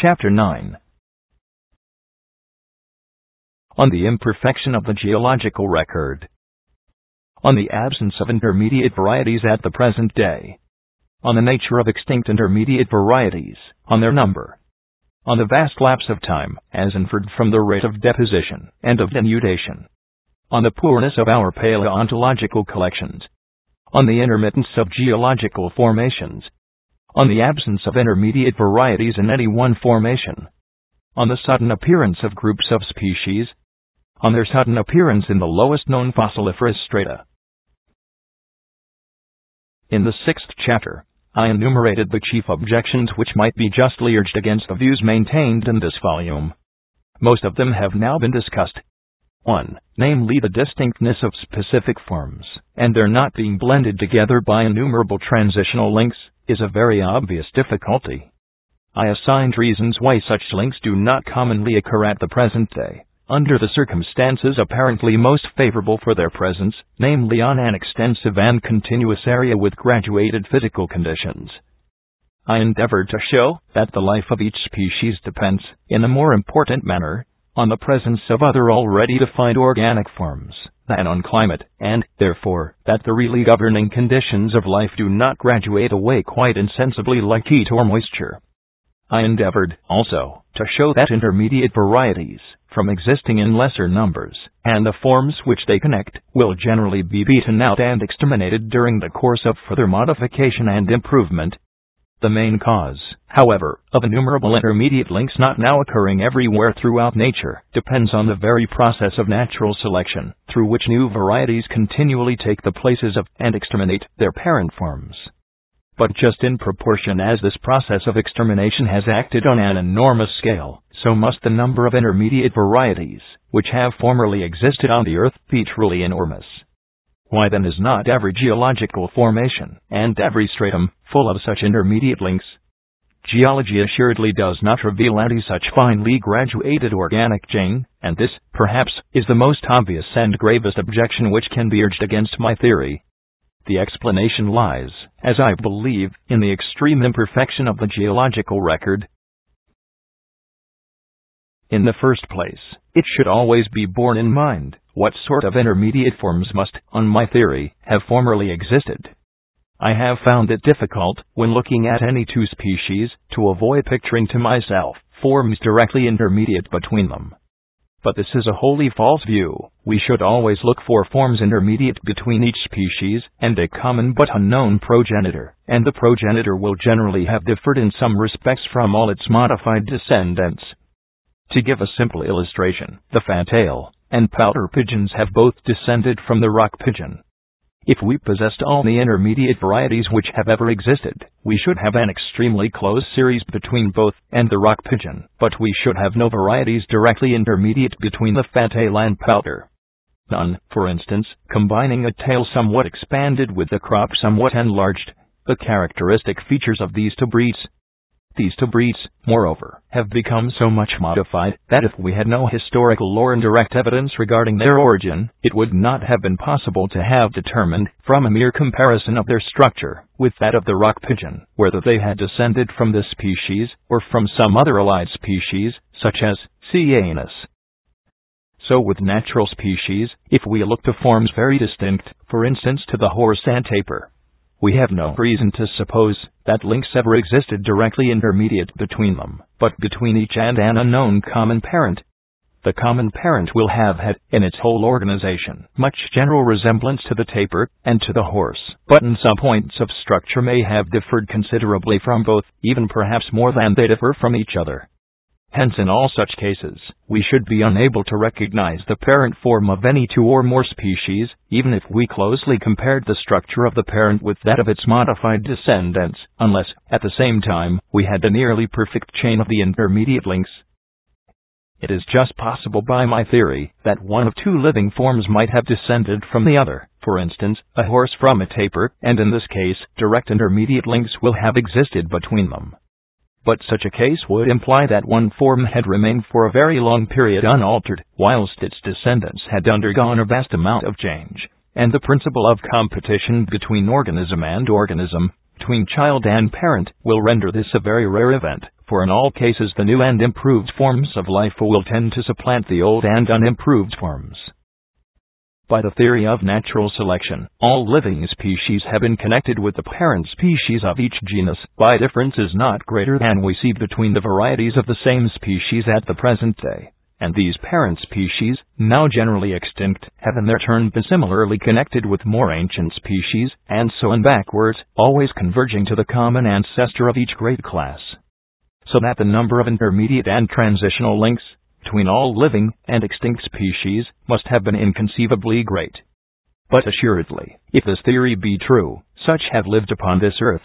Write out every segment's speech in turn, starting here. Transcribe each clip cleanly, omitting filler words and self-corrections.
Chapter 9. On the imperfection of the geological record. On the absence of intermediate varieties at the present day. On the nature of extinct intermediate varieties, on their number. On the vast lapse of time, as inferred from the rate of deposition and of denudation. On the poorness of our paleontological collections. On the intermittence of geological formations. On the absence of intermediate varieties in any one formation. On the sudden appearance of groups of species. On their sudden appearance in the lowest known fossiliferous strata. In the 6th chapter, I enumerated the chief objections which might be justly urged against the views maintained in this volume. Most of them have now been discussed. 1. Namely the distinctness of specific forms, and their not being blended together by innumerable transitional links, is a very obvious difficulty. I assigned reasons why such links do not commonly occur at the present day, under the circumstances apparently most favorable for their presence, namely on an extensive and continuous area with graduated physical conditions. I endeavored to show that the life of each species depends, in a more important manner, on the presence of other already defined organic forms than on climate, and, therefore, that the really governing conditions of life do not graduate away quite insensibly like heat or moisture. I endeavored, also, to show that intermediate varieties, from existing in lesser numbers, and the forms which they connect, will generally be beaten out and exterminated during the course of further modification and improvement. The main cause, however, of innumerable intermediate links not now occurring everywhere throughout nature, depends on the very process of natural selection, through which new varieties continually take the places of and exterminate their parent forms. But just in proportion as this process of extermination has acted on an enormous scale, so must the number of intermediate varieties, which have formerly existed on the earth, be truly enormous. Why then is not every geological formation, and every stratum, full of such intermediate links? Geology assuredly does not reveal any such finely graduated organic chain, and this, perhaps, is the most obvious and gravest objection which can be urged against my theory. The explanation lies, as I believe, in the extreme imperfection of the geological record. In the first place, it should always be borne in mind what sort of intermediate forms must, on my theory, have formerly existed. I have found it difficult, when looking at any two species, to avoid picturing to myself forms directly intermediate between them. But this is a wholly false view. We should always look for forms intermediate between each species and a common but unknown progenitor, and the progenitor will generally have differed in some respects from all its modified descendants. To give a simple illustration, the fantail and pouter pigeons have both descended from the rock pigeon. If we possessed all the intermediate varieties which have ever existed, we should have an extremely close series between both and the rock pigeon, but we should have no varieties directly intermediate between the fantail and pouter. None, for instance, combining a tail somewhat expanded with the crop somewhat enlarged, the characteristic features of these two breeds. These two breeds, moreover, have become so much modified that if we had no historical or indirect evidence regarding their origin, it would not have been possible to have determined, from a mere comparison of their structure with that of the rock pigeon, whether they had descended from this species or from some other allied species, such as C. anus. So with natural species, if we look to forms very distinct, for instance to the horse and tapir, we have no reason to suppose that links ever existed directly intermediate between them, but between each and an unknown common parent. The common parent will have had, in its whole organization, much general resemblance to the tapir and to the horse, but in some points of structure may have differed considerably from both, even perhaps more than they differ from each other. Hence in all such cases, we should be unable to recognize the parent form of any two or more species, even if we closely compared the structure of the parent with that of its modified descendants, unless, at the same time, we had a nearly perfect chain of the intermediate links. It is just possible by my theory that one of two living forms might have descended from the other, for instance, a horse from a tapir, and in this case, direct intermediate links will have existed between them. But such a case would imply that one form had remained for a very long period unaltered, whilst its descendants had undergone a vast amount of change, and the principle of competition between organism and organism, between child and parent, will render this a very rare event, for in all cases the new and improved forms of life will tend to supplant the old and unimproved forms. By the theory of natural selection, all living species have been connected with the parent species of each genus by differences not greater than we see between the varieties of the same species at the present day. And these parent species, now generally extinct, have in their turn been similarly connected with more ancient species, and so on backwards, always converging to the common ancestor of each great class. So that the number of intermediate and transitional links between all living and extinct species must have been inconceivably great. But assuredly, if this theory be true, such have lived upon this earth.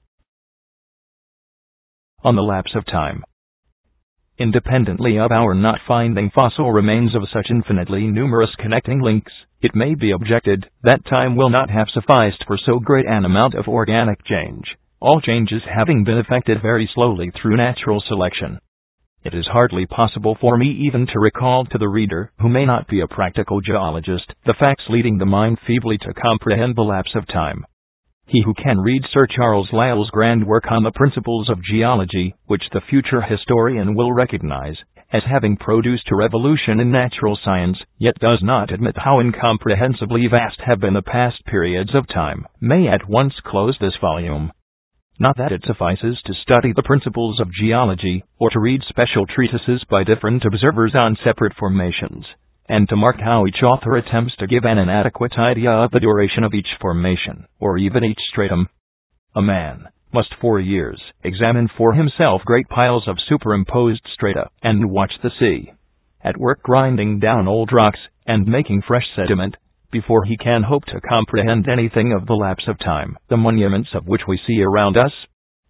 On the lapse of time. Independently of our not finding fossil remains of such infinitely numerous connecting links, it may be objected that time will not have sufficed for so great an amount of organic change, all changes having been effected very slowly through natural selection. It is hardly possible for me even to recall to the reader, who may not be a practical geologist, the facts leading the mind feebly to comprehend the lapse of time. He who can read Sir Charles Lyell's grand work on the principles of geology, which the future historian will recognize as having produced a revolution in natural science, yet does not admit how incomprehensibly vast have been the past periods of time, may at once close this volume. Not that it suffices to study the principles of geology, or to read special treatises by different observers on separate formations, and to mark how each author attempts to give an inadequate idea of the duration of each formation, or even each stratum. A man must for years examine for himself great piles of superimposed strata, and watch the sea at work grinding down old rocks, and making fresh sediment, before he can hope to comprehend anything of the lapse of time, the monuments of which we see around us.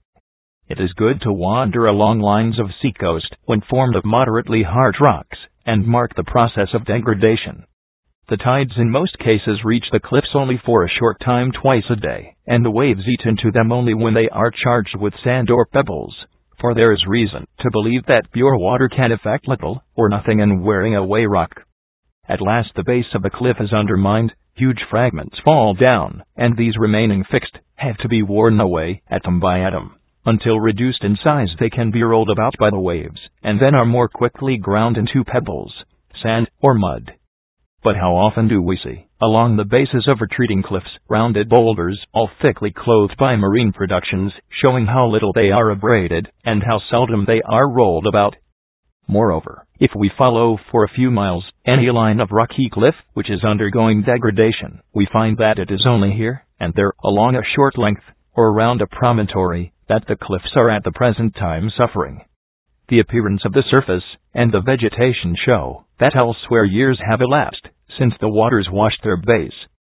It is good to wander along lines of seacoast, when formed of moderately hard rocks, and mark the process of degradation. The tides in most cases reach the cliffs only for a short time twice a day, and the waves eat into them only when they are charged with sand or pebbles, for there is reason to believe that pure water can effect little or nothing in wearing away rock. At last the base of the cliff is undermined, huge fragments fall down, and these remaining fixed have to be worn away atom by atom, until reduced in size they can be rolled about by the waves, and then are more quickly ground into pebbles, sand, or mud. But how often do we see, along the bases of retreating cliffs, rounded boulders, all thickly clothed by marine productions, showing how little they are abraded, and how seldom they are rolled about. Moreover, if we follow for a few miles any line of rocky cliff which is undergoing degradation, we find that it is only here and there along a short length, or around a promontory, that the cliffs are at the present time suffering. The appearance of the surface and the vegetation show that elsewhere years have elapsed since the waters washed their base.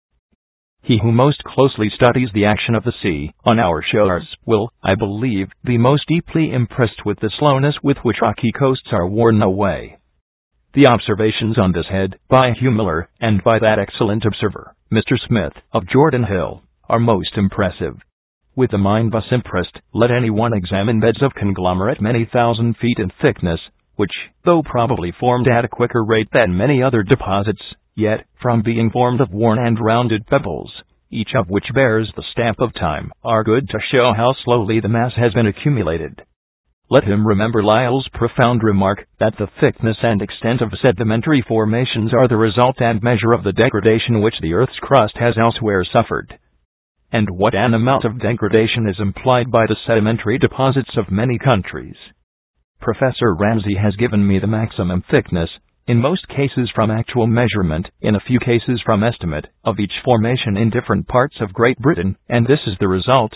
He who most closely studies the action of the sea on our shores will, I believe, be most deeply impressed with the slowness with which rocky coasts are worn away. The observations on this head, by Hugh Miller, and by that excellent observer, Mr. Smith, of Jordan Hill, are most impressive. With the mind thus impressed, let anyone examine beds of conglomerate many thousand feet in thickness, which, though probably formed at a quicker rate than many other deposits, yet, from being formed of worn and rounded pebbles, each of which bears the stamp of time, are good to show how slowly the mass has been accumulated. Let him remember Lyell's profound remark that the thickness and extent of sedimentary formations are the result and measure of the degradation which the earth's crust has elsewhere suffered. And what an amount of degradation is implied by the sedimentary deposits of many countries. Professor Ramsay has given me the maximum thickness, in most cases from actual measurement, in a few cases from estimate, of each formation in different parts of Great Britain, and this is the result.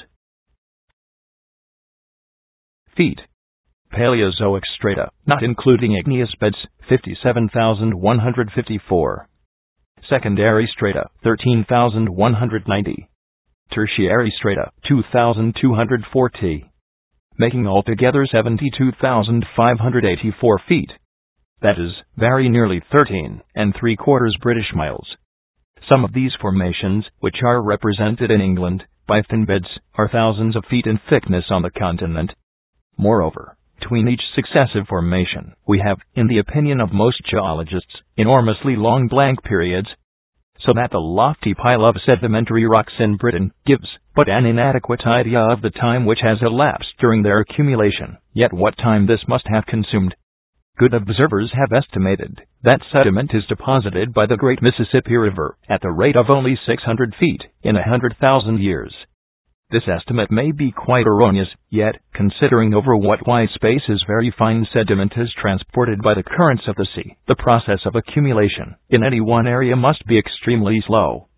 Feet. Paleozoic strata, not including igneous beds, 57,154. Secondary strata, 13,190. Tertiary strata, 2,240. Making altogether 72,584 feet. That is, very nearly 13 3/4 British miles. Some of these formations, which are represented in England by thin beds, are thousands of feet in thickness on the continent. Moreover, between each successive formation, we have, in the opinion of most geologists, enormously long blank periods, so that the lofty pile of sedimentary rocks in Britain gives, but an inadequate idea of the time which has elapsed during their accumulation. Yet what time this must have consumed. Good observers have estimated that sediment is deposited by the great Mississippi River at the rate of only 600 feet in 100,000 years. This estimate may be quite erroneous, yet, considering over what wide spaces very fine sediment is transported by the currents of the sea, the process of accumulation in any one area must be extremely slow.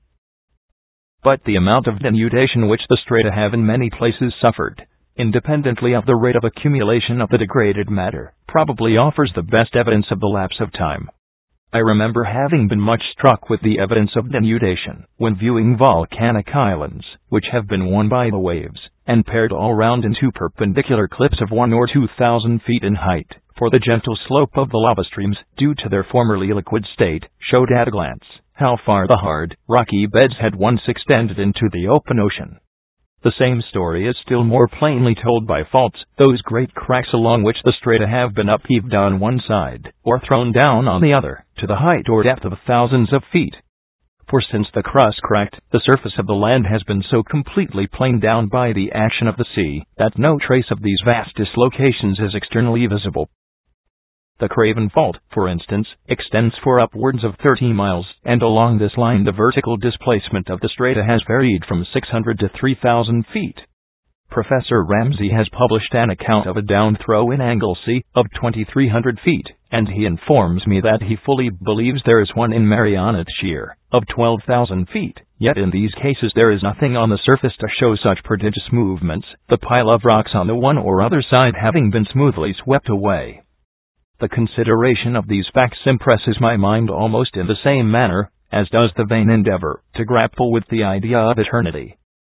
But the amount of denudation which the strata have in many places suffered, independently of the rate of accumulation of the degraded matter, probably offers the best evidence of the lapse of time. I remember having been much struck with the evidence of denudation when viewing volcanic islands, which have been worn by the waves, and pared all round into perpendicular cliffs of 1 or 2,000 feet in height, for the gentle slope of the lava streams, due to their formerly liquid state, showed at a glance how far the hard, rocky beds had once extended into the open ocean. The same story is still more plainly told by faults, those great cracks along which the strata have been upheaved on one side, or thrown down on the other, to the height or depth of thousands of feet. For since the crust cracked, the surface of the land has been so completely planed down by the action of the sea, that no trace of these vast dislocations is externally visible. The Craven Fault, for instance, extends for upwards of 30 miles, and along this line the vertical displacement of the strata has varied from 600 to 3,000 feet. Professor Ramsey has published an account of a down-throw in Anglesey of 2,300 feet, and he informs me that he fully believes there is one in Marianna Shear of 12,000 feet, yet in these cases there is nothing on the surface to show such prodigious movements, the pile of rocks on the one or other side having been smoothly swept away. The consideration of these facts impresses my mind almost in the same manner as does the vain endeavor to grapple with the idea of eternity.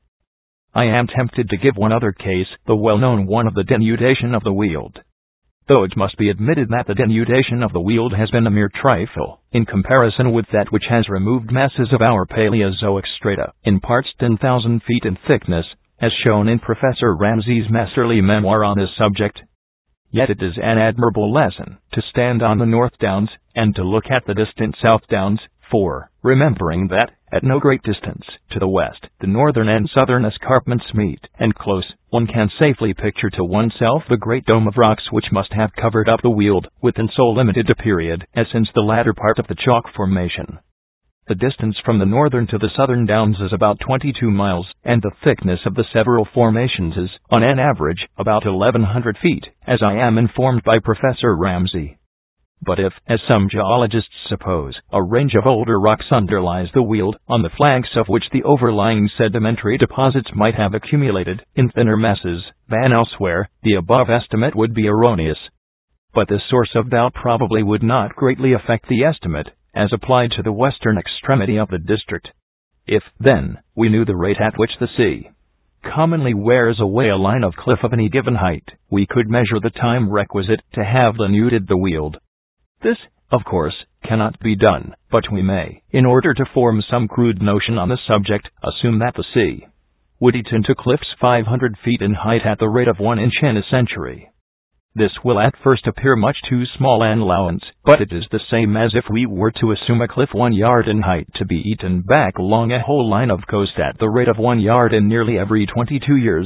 I am tempted to give one other case, the well-known one of the denudation of the Weald. Though it must be admitted that the denudation of the Weald has been a mere trifle, in comparison with that which has removed masses of our Paleozoic strata, in parts 10,000 feet in thickness, as shown in Professor Ramsey's masterly memoir on this subject. Yet it is an admirable lesson to stand on the North Downs, and to look at the distant South Downs, for, remembering that, at no great distance to the west, the northern and southern escarpments meet, and close, one can safely picture to oneself the great dome of rocks which must have covered up the Weald within so limited a period as since the latter part of the chalk formation. The distance from the northern to the southern downs is about 22 miles, and the thickness of the several formations is, on an average, about 1,100 feet, as I am informed by Professor Ramsey. But if, as some geologists suppose, a range of older rocks underlies the Weald, on the flanks of which the overlying sedimentary deposits might have accumulated, in thinner masses, than elsewhere, the above estimate would be erroneous. But this source of doubt probably would not greatly affect the estimate, as applied to the western extremity of the district. If, then, we knew the rate at which the sea commonly wears away a line of cliff of any given height, we could measure the time requisite to have denuded the Weald. This, of course, cannot be done, but we may, in order to form some crude notion on the subject, assume that the sea would eat into cliffs 500 feet in height at the rate of 1 inch in a century. This will at first appear much too small an allowance, but it is the same as if we were to assume a cliff 1 yard in height to be eaten back along a whole line of coast at the rate of 1 yard in nearly every 22 years.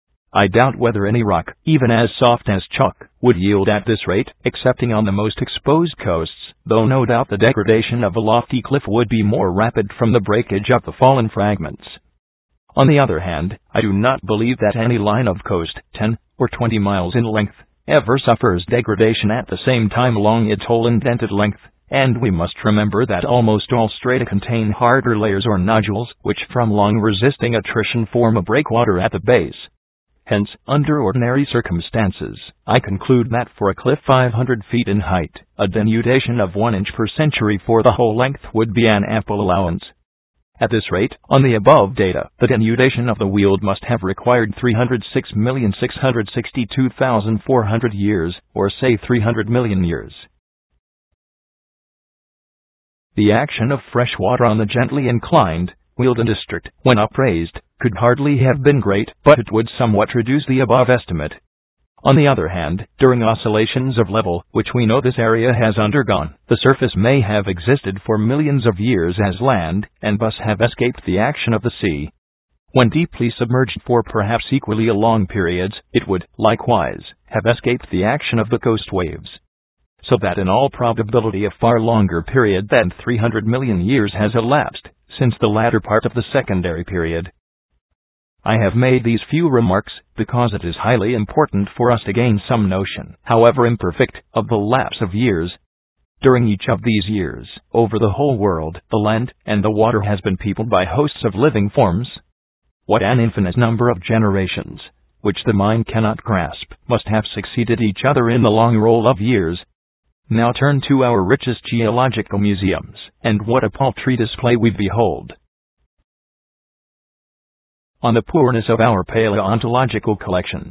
I doubt whether any rock, even as soft as chalk, would yield at this rate, excepting on the most exposed coasts, though no doubt the degradation of a lofty cliff would be more rapid from the breakage of the fallen fragments. On the other hand, I do not believe that any line of coast, 10 or 20 miles in length, ever suffers degradation at the same time along its whole indented length, and we must remember that almost all strata contain harder layers or nodules, which from long resisting attrition form a breakwater at the base. Hence, under ordinary circumstances, I conclude that for a cliff 500 feet in height, a denudation of 1 inch per century for the whole length would be an ample allowance. At this rate, on the above data, the denudation of the Weald must have required 306,662,400 years, or say 300 million years. The action of fresh water on the gently inclined Wealden district, when upraised, could hardly have been great, but it would somewhat reduce the above estimate. On the other hand, during oscillations of level, which we know this area has undergone, the surface may have existed for millions of years as land, and thus have escaped the action of the sea. when deeply submerged for perhaps equally long periods, it would, likewise, have escaped the action of the coast waves. So that in all probability a far longer period than 300 million years has elapsed since the latter part of the secondary period. I have made these few remarks because it is highly important for us to gain some notion, however imperfect, of the lapse of years. During each of these years, over the whole world, the land and the water has been peopled by hosts of living forms. What an infinite number of generations, which the mind cannot grasp, must have succeeded each other in the long roll of years. Now turn to our richest geological museums, and what a paltry display we behold. On the poorness of our paleontological collections.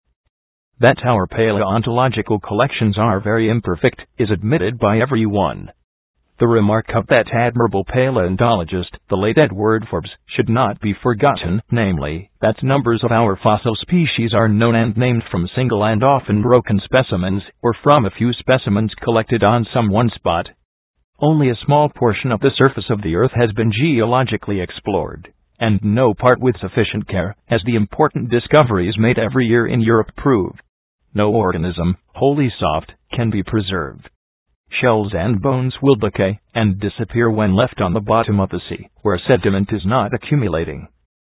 That our paleontological collections are very imperfect is admitted by everyone. The remark of that admirable paleontologist, the late Edward Forbes, should not be forgotten, namely, that numbers of our fossil species are known and named from single and often broken specimens, or from a few specimens collected on some one spot. Only a small portion of the surface of the earth has been geologically explored, and no part with sufficient care, as the important discoveries made every year in Europe prove. No organism, wholly soft, can be preserved. Shells and bones will decay and disappear when left on the bottom of the sea, where sediment is not accumulating.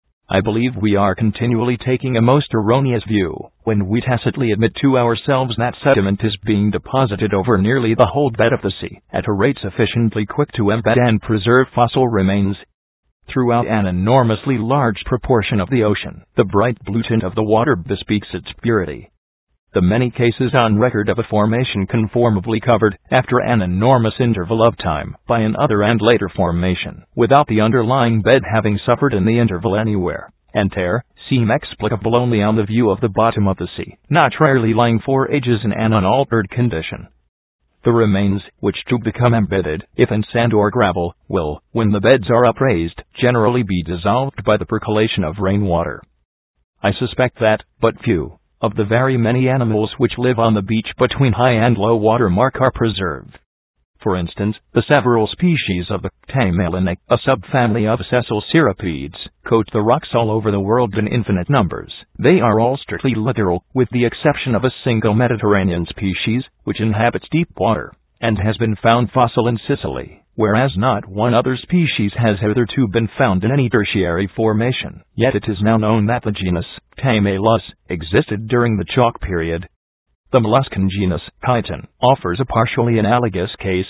I believe we are continually taking a most erroneous view when we tacitly admit to ourselves that sediment is being deposited over nearly the whole bed of the sea, at a rate sufficiently quick to embed and preserve fossil remains. Throughout an enormously large proportion of the ocean, the bright blue tint of the water bespeaks its purity. The many cases on record of a formation conformably covered, after an enormous interval of time, by an other and later formation, without the underlying bed having suffered in the interval anywhere, and tear, seem explicable only on the view of the bottom of the sea, not rarely lying for ages in an unaltered condition. The remains, which do become embedded, if in sand or gravel, will, when the beds are upraised, generally be dissolved by the percolation of rainwater. I suspect that but few of the very many animals which live on the beach between high and low water mark are preserved. For instance, the several species of the Tamalinae, a subfamily of sessile cirripedes, coat the rocks all over the world in infinite numbers. They are all strictly littoral, with the exception of a single Mediterranean species, which inhabits deep water, and has been found fossil in Sicily, whereas not one other species has hitherto been found in any tertiary formation. Yet it is now known that the genus Tamalus existed during the Chalk period. The molluscan genus Chiton offers a partially analogous case.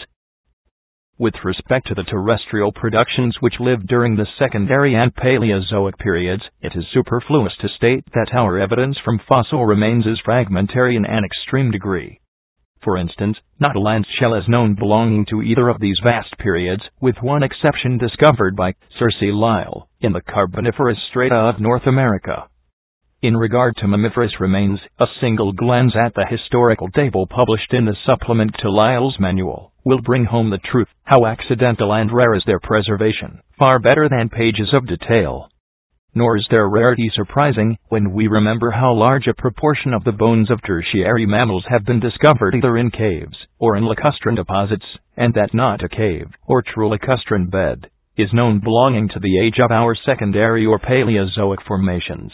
With respect to the terrestrial productions which lived during the secondary and Paleozoic periods, it is superfluous to state that our evidence from fossil remains is fragmentary in an extreme degree. For instance, not a land shell is known belonging to either of these vast periods, with one exception discovered by Sir C. Lyell in the Carboniferous strata of North America. In regard to mammiferous remains, a single glance at the historical table published in the supplement to Lyell's manual will bring home the truth, how accidental and rare is their preservation, far better than pages of detail. Nor is their rarity surprising, when we remember how large a proportion of the bones of tertiary mammals have been discovered either in caves or in lacustrine deposits, and that not a cave, or true lacustrine bed, is known belonging to the age of our secondary or Paleozoic formations.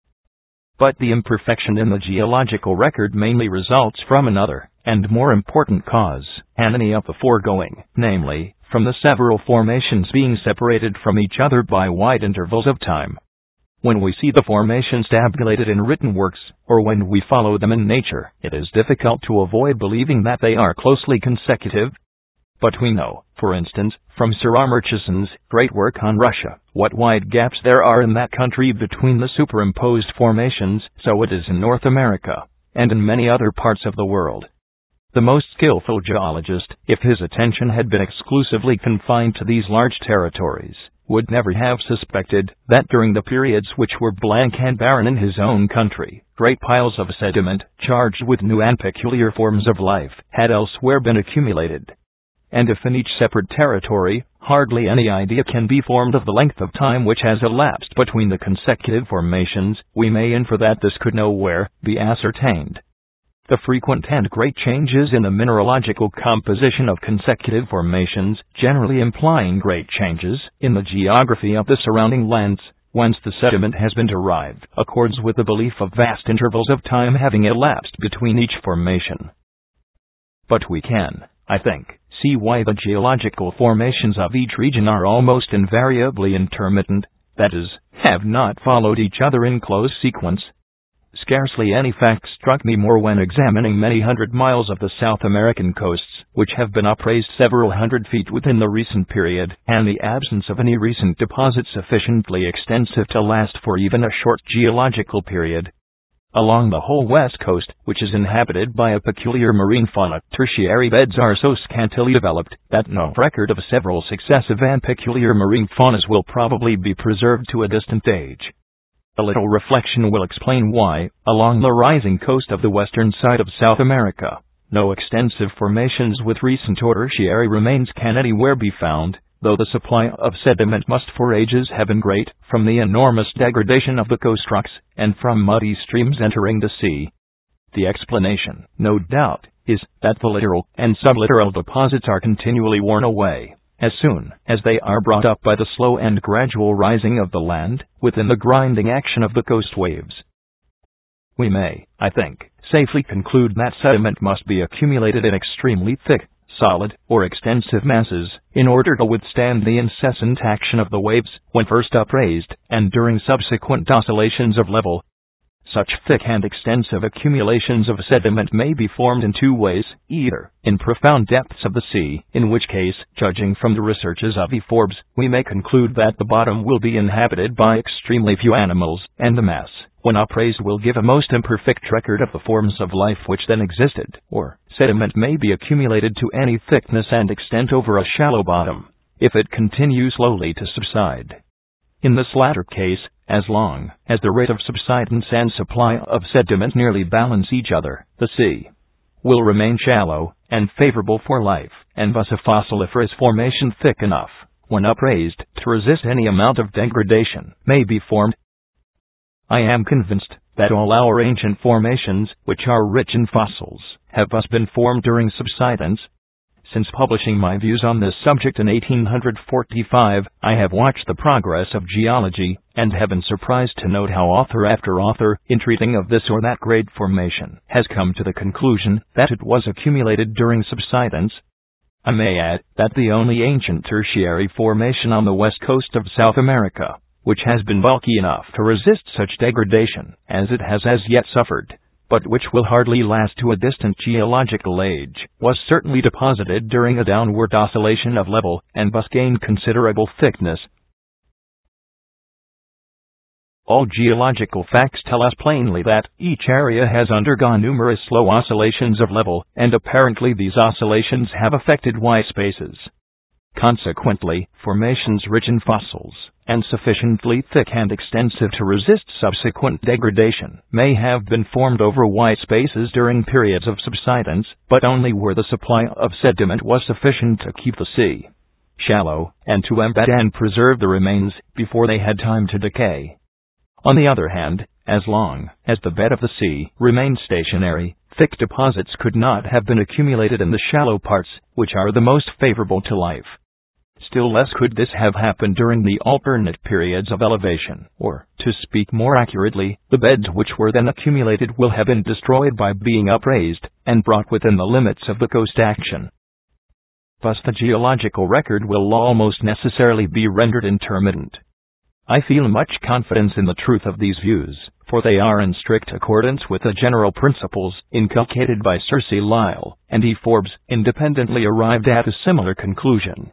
But the imperfection in the geological record mainly results from another, and more important cause, than any of the foregoing, namely, from the several formations being separated from each other by wide intervals of time. When we see the formations tabulated in written works, or when we follow them in nature, it is difficult to avoid believing that they are closely consecutive. But we know, for instance, from Sir R. Murchison's great work on Russia, what wide gaps there are in that country between the superimposed formations. So it is in North America, and in many other parts of the world. The most skillful geologist, if his attention had been exclusively confined to these large territories, would never have suspected that during the periods which were blank and barren in his own country, great piles of sediment, charged with new and peculiar forms of life, had elsewhere been accumulated. And if in each separate territory, hardly any idea can be formed of the length of time which has elapsed between the consecutive formations, we may infer that this could nowhere be ascertained. The frequent and great changes in the mineralogical composition of consecutive formations, generally implying great changes in the geography of the surrounding lands, whence the sediment has been derived, accords with the belief of vast intervals of time having elapsed between each formation. But we can, I think, see why the geological formations of each region are almost invariably intermittent, that is, have not followed each other in close sequence. Scarcely any fact struck me more when examining many hundred miles of the South American coasts, which have been upraised several hundred feet within the recent period, and the absence of any recent deposit sufficiently extensive to last for even a short geological period. Along the whole west coast, which is inhabited by a peculiar marine fauna, tertiary beds are so scantily developed that no record of several successive and peculiar marine faunas will probably be preserved to a distant age. A little reflection will explain why, along the rising coast of the western side of South America, no extensive formations with recent tertiary remains can anywhere be found, though the supply of sediment must for ages have been great, from the enormous degradation of the coast rocks, and from muddy streams entering the sea. The explanation, no doubt, is that the littoral and sublittoral deposits are continually worn away, as soon as they are brought up by the slow and gradual rising of the land, within the grinding action of the coast waves. We may, I think, safely conclude that sediment must be accumulated in extremely thick, solid, or extensive masses, in order to withstand the incessant action of the waves, when first upraised, and during subsequent oscillations of level. Such thick and extensive accumulations of sediment may be formed in two ways, either in profound depths of the sea, in which case, judging from the researches of E. Forbes, we may conclude that the bottom will be inhabited by extremely few animals, and the mass, when upraised, will give a most imperfect record of the forms of life which then existed, or sediment may be accumulated to any thickness and extent over a shallow bottom, if it continues slowly to subside. In this latter case, as long as the rate of subsidence and supply of sediment nearly balance each other, the sea will remain shallow and favorable for life, and thus a fossiliferous formation thick enough, when upraised, to resist any amount of degradation, may be formed. I am convinced that all our ancient formations, which are rich in fossils, have thus been formed during subsidence. Since publishing my views on this subject in 1845, I have watched the progress of geology, and have been surprised to note how author after author, in treating of this or that great formation, has come to the conclusion that it was accumulated during subsidence. I may add that the only ancient tertiary formation on the west coast of South America, which has been bulky enough to resist such degradation as it has as yet suffered, but which will hardly last to a distant geological age, was certainly deposited during a downward oscillation of level, and thus gained considerable thickness. All geological facts tell us plainly that each area has undergone numerous slow oscillations of level, and apparently these oscillations have affected wide spaces. Consequently, formations rich in fossils, and sufficiently thick and extensive to resist subsequent degradation, may have been formed over wide spaces during periods of subsidence, but only where the supply of sediment was sufficient to keep the sea shallow, and to embed and preserve the remains before they had time to decay. On the other hand, as long as the bed of the sea remained stationary, thick deposits could not have been accumulated in the shallow parts, which are the most favorable to life. Still less could this have happened during the alternate periods of elevation, or, to speak more accurately, the beds which were then accumulated will have been destroyed by being upraised, and brought within the limits of the coast action. Thus the geological record will almost necessarily be rendered intermittent. I feel much confidence in the truth of these views, for they are in strict accordance with the general principles inculcated by Sir C. Lyell, and E. Forbes independently arrived at a similar conclusion.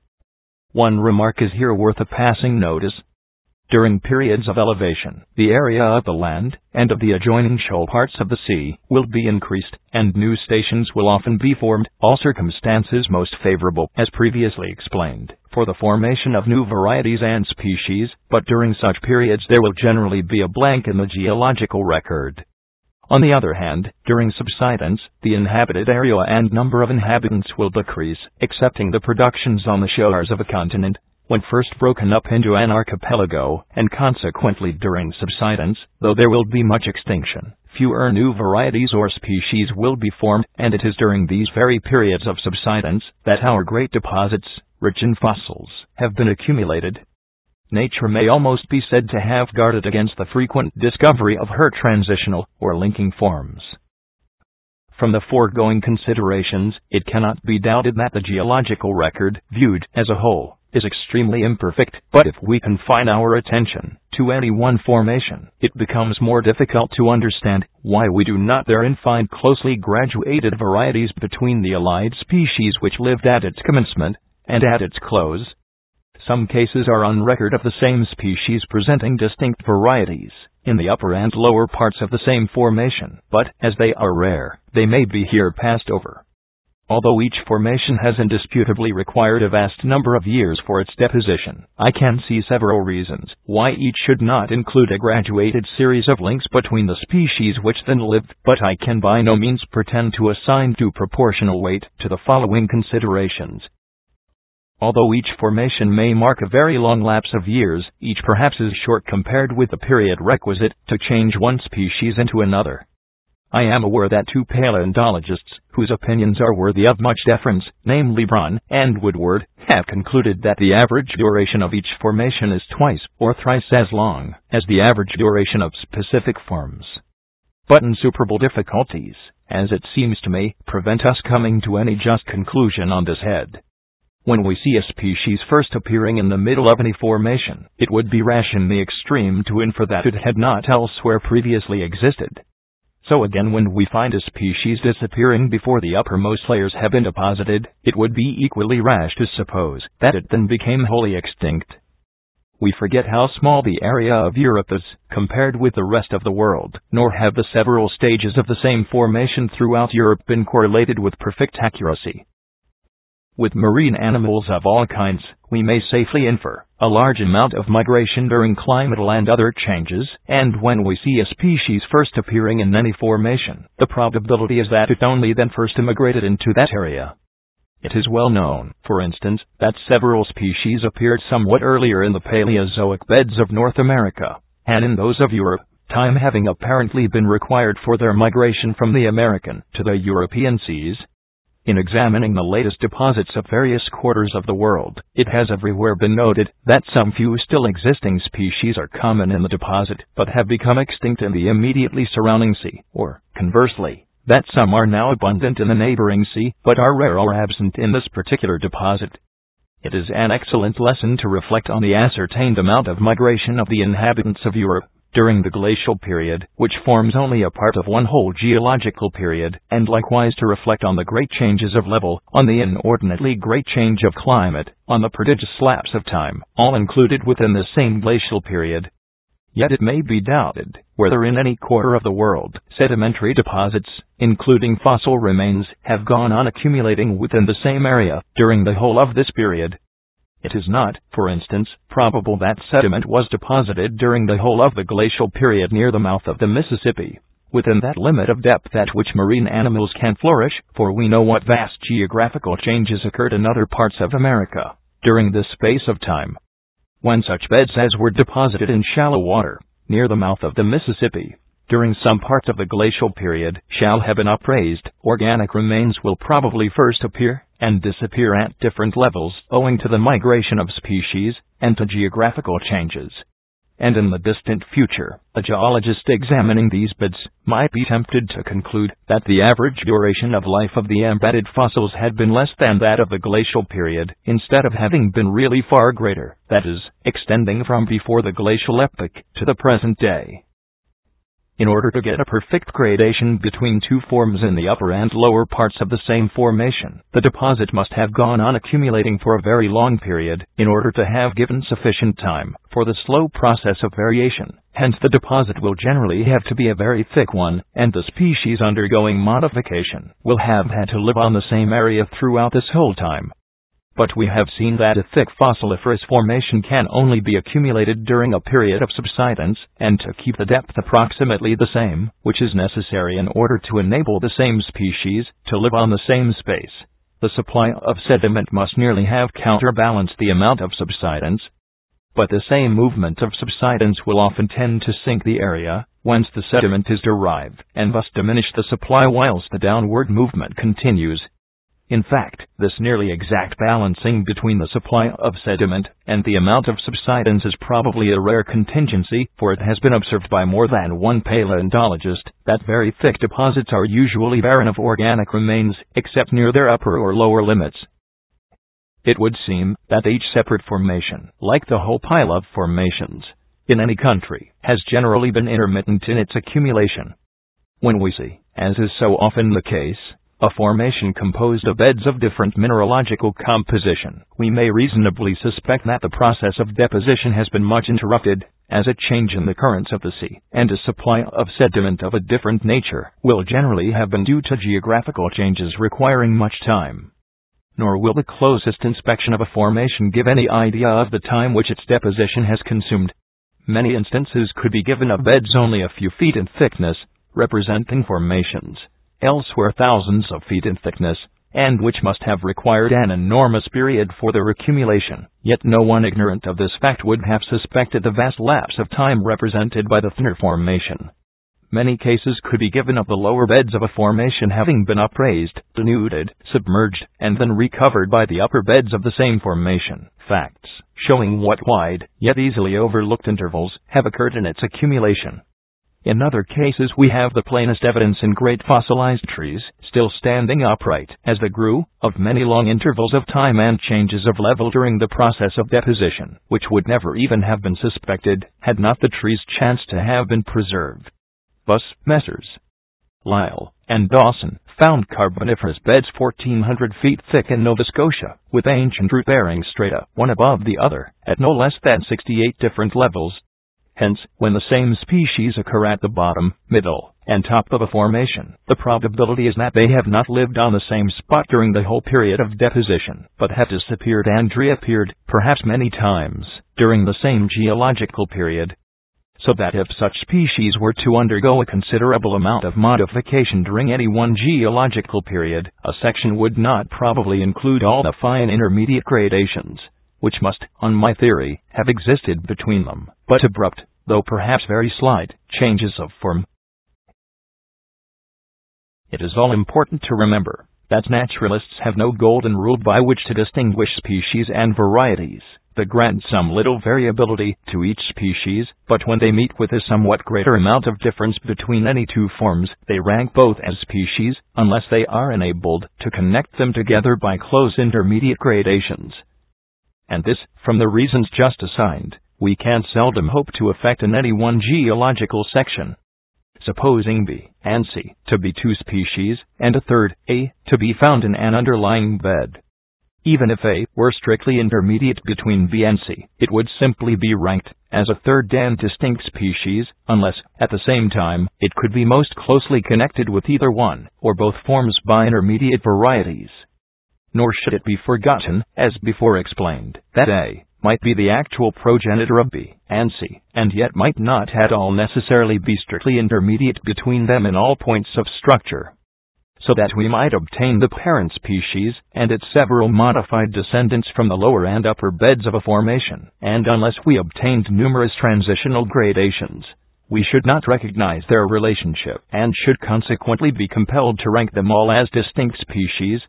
One remark is here worth a passing notice. During periods of elevation, the area of the land, and of the adjoining shoal parts of the sea, will be increased, and new stations will often be formed, all circumstances most favorable, as previously explained, for the formation of new varieties and species, but during such periods there will generally be a blank in the geological record. On the other hand, during subsidence, the inhabited area and number of inhabitants will decrease, excepting the productions on the shores of a continent, when first broken up into an archipelago, and consequently during subsidence, though there will be much extinction, fewer new varieties or species will be formed, and it is during these very periods of subsidence that our great deposits, rich in fossils, have been accumulated. nature may almost be said to have guarded against the frequent discovery of her transitional or linking forms. From the foregoing considerations, it cannot be doubted that the geological record, viewed as a whole, is extremely imperfect, but if we confine our attention to any one formation, it becomes more difficult to understand why we do not therein find closely graduated varieties between the allied species which lived at its commencement and at its close. Some cases are on record of the same species presenting distinct varieties in the upper and lower parts of the same formation, but, as they are rare, they may be here passed over. Although each formation has indisputably required a vast number of years for its deposition, I can see several reasons why each should not include a graduated series of links between the species which then lived, but I can by no means pretend to assign due proportional weight to the following considerations. Although each formation may mark a very long lapse of years, each perhaps is short compared with the period requisite to change one species into another. I am aware that two paleontologists, whose opinions are worthy of much deference, namely Braun and Woodward, have concluded that the average duration of each formation is twice or thrice as long as the average duration of specific forms. But insuperable difficulties, as it seems to me, prevent us coming to any just conclusion on this head. When we see a species first appearing in the middle of any formation, it would be rash in the extreme to infer that it had not elsewhere previously existed. So again, when we find a species disappearing before the uppermost layers have been deposited, it would be equally rash to suppose that it then became wholly extinct. We forget how small the area of Europe is, compared with the rest of the world, nor have the several stages of the same formation throughout Europe been correlated with perfect accuracy. With marine animals of all kinds, we may safely infer a large amount of migration during climatal and other changes, and when we see a species first appearing in any formation, the probability is that it only then first immigrated into that area. It is well known, for instance, that several species appeared somewhat earlier in the Paleozoic beds of North America, and in those of Europe, time having apparently been required for their migration from the American to the European seas. In examining the latest deposits of various quarters of the world, it has everywhere been noted that some few still existing species are common in the deposit, but have become extinct in the immediately surrounding sea, or, conversely, that some are now abundant in the neighboring sea, but are rare or absent in this particular deposit. It is an excellent lesson to reflect on the ascertained amount of migration of the inhabitants of Europe during the glacial period, which forms only a part of one whole geological period, and likewise to reflect on the great changes of level, on the inordinately great change of climate, on the prodigious lapse of time, all included within the same glacial period. Yet it may be doubted whether in any quarter of the world sedimentary deposits, including fossil remains, have gone on accumulating within the same area during the whole of this period. It is not, for instance, probable that sediment was deposited during the whole of the glacial period near the mouth of the Mississippi, within that limit of depth at which marine animals can flourish, for we know what vast geographical changes occurred in other parts of America during this space of time. When such beds as were deposited in shallow water, near the mouth of the Mississippi, during some parts of the glacial period, shall have been upraised, organic remains will probably first appear and disappear at different levels owing to the migration of species and to geographical changes. And in the distant future, a geologist examining these beds might be tempted to conclude that the average duration of life of the embedded fossils had been less than that of the glacial period, instead of having been really far greater, that is, extending from before the glacial epoch to the present day. In order to get a perfect gradation between two forms in the upper and lower parts of the same formation, the deposit must have gone on accumulating for a very long period, in order to have given sufficient time for the slow process of variation. Hence the deposit will generally have to be a very thick one, and the species undergoing modification will have had to live on the same area throughout this whole time. But we have seen that a thick fossiliferous formation can only be accumulated during a period of subsidence, and to keep the depth approximately the same, which is necessary in order to enable the same species to live on the same space, the supply of sediment must nearly have counterbalanced the amount of subsidence. But the same movement of subsidence will often tend to sink the area whence the sediment is derived, and thus diminish the supply whilst the downward movement continues. In fact, this nearly exact balancing between the supply of sediment and the amount of subsidence is probably a rare contingency, for it has been observed by more than one paleontologist that very thick deposits are usually barren of organic remains, except near their upper or lower limits. It would seem that each separate formation, like the whole pile of formations in any country, has generally been intermittent in its accumulation. When we see, as is so often the case, a formation composed of beds of different mineralogical composition, we may reasonably suspect that the process of deposition has been much interrupted, as a change in the currents of the sea, and a supply of sediment of a different nature, will generally have been due to geographical changes requiring much time. Nor will the closest inspection of a formation give any idea of the time which its deposition has consumed. Many instances could be given of beds only a few feet in thickness, representing formations elsewhere thousands of feet in thickness, and which must have required an enormous period for their accumulation. Yet no one ignorant of this fact would have suspected the vast lapse of time represented by the thinner formation. Many cases could be given of the lower beds of a formation having been upraised, denuded, submerged, and then recovered by the upper beds of the same formation, facts showing what wide, yet easily overlooked intervals have occurred in its accumulation. In other cases we have the plainest evidence in great fossilized trees, still standing upright, as they grew, of many long intervals of time and changes of level during the process of deposition, which would never even have been suspected, had not the trees chanced to have been preserved. Thus, Messrs. Lyell and Dawson found Carboniferous beds 1,400 feet thick in Nova Scotia, with ancient root-bearing strata, one above the other, at no less than 68 different levels. Hence, when the same species occur at the bottom, middle, and top of a formation, the probability is that they have not lived on the same spot during the whole period of deposition, but have disappeared and reappeared, perhaps many times, during the same geological period. So that if such species were to undergo a considerable amount of modification during any one geological period, a section would not probably include all the fine intermediate gradations, which must, on my theory, have existed between them, but abrupt, though perhaps very slight, changes of form. It is all important to remember that naturalists have no golden rule by which to distinguish species and varieties. They grant some little variability to each species, but when they meet with a somewhat greater amount of difference between any two forms, they rank both as species, unless they are enabled to connect them together by close intermediate gradations. And this, from the reasons just assigned, we can seldom hope to effect in any one geological section. Supposing B and C to be two species, and a third, A, to be found in an underlying bed. Even if A were strictly intermediate between B and C, it would simply be ranked as a third and distinct species, unless, at the same time, it could be most closely connected with either one or both forms by intermediate varieties. Nor should it be forgotten, as before explained, that A might be the actual progenitor of B and C, and yet might not at all necessarily be strictly intermediate between them in all points of structure. So that we might obtain the parent species and its several modified descendants from the lower and upper beds of a formation, and unless we obtained numerous transitional gradations, we should not recognize their relationship, and should consequently be compelled to rank them all as distinct species.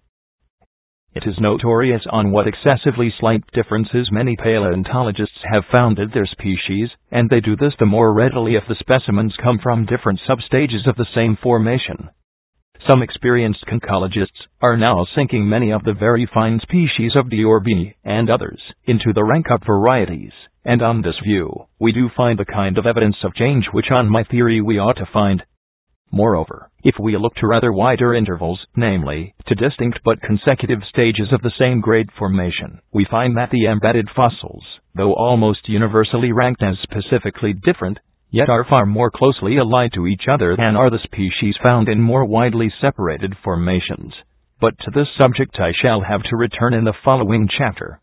It is notorious on what excessively slight differences many paleontologists have founded their species, and they do this the more readily if the specimens come from different substages of the same formation. Some experienced conchologists are now sinking many of the very fine species of Diorbini and others into the rank of varieties, and on this view, we do find the kind of evidence of change which on my theory we ought to find. Moreover, if we look to rather wider intervals, namely, to distinct but consecutive stages of the same grade formation, we find that the embedded fossils, though almost universally ranked as specifically different, yet are far more closely allied to each other than are the species found in more widely separated formations. But to this subject I shall have to return in the following chapter.